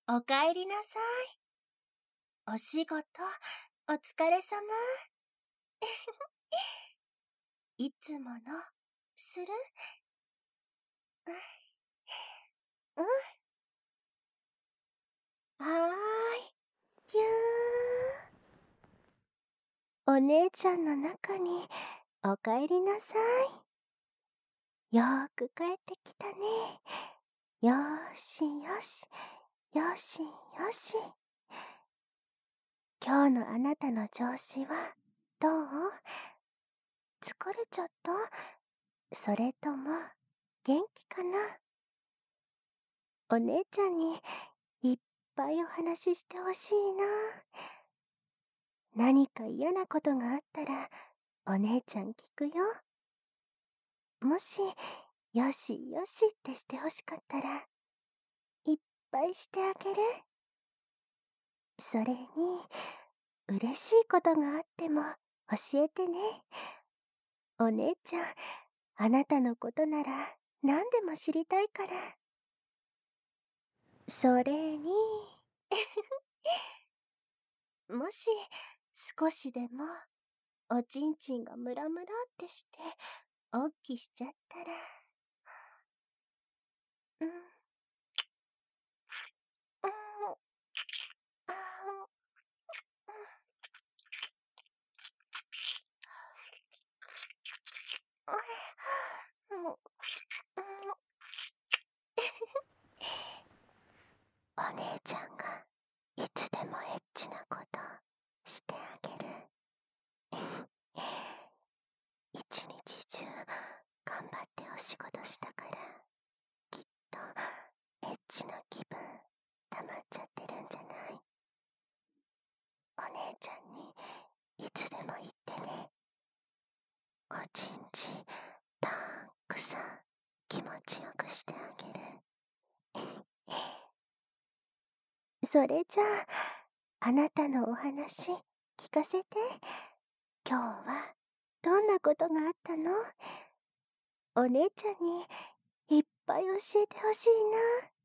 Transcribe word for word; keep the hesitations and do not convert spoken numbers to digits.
おかえりなさい。お仕事、お疲れ様。いつもの、する？うん。はーい。ぎゅー。お姉ちゃんの中に、おかえりなさい。よーく帰ってきたね。よーしよし。よしよし。今日のあなたの調子は、どう？疲れちゃった？それとも、元気かな？お姉ちゃんにいっぱいお話ししてほしいな。何か嫌なことがあったらお姉ちゃん聞くよ。もし、よしよしってしてほしかったらいっぱいしてあげる。それに、嬉しいことがあっても教えてね。お姉ちゃん、あなたのことなら何でも知りたいから。それに、もし少しでもおちんちんがムラムラってしておっきしちゃったら、うん、うん、あー、うん、うん、お姉ちゃんがいつでもエッチなことしてあげる。一日中頑張ってお仕事したからきっとエッチな気分溜まっちゃってるんじゃない？お姉ちゃんにいつでも言ってね。おちんちたくさん気持ちよくしてあげる。それじゃあ、あなたのお話聞かせて。今日はどんなことがあったの？お姉ちゃんにいっぱい教えてほしいな。